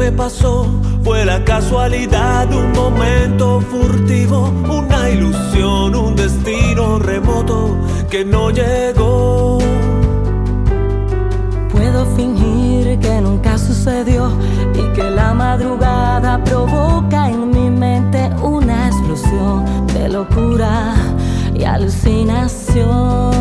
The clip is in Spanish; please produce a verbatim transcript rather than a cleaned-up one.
me pasó fue la casualidad de un momento furtivo, una ilusión, un destino remoto que no llegó. Puedo fingir que nunca sucedió y que la madrugada provoca en mi mente una explosión de locura y alucinación.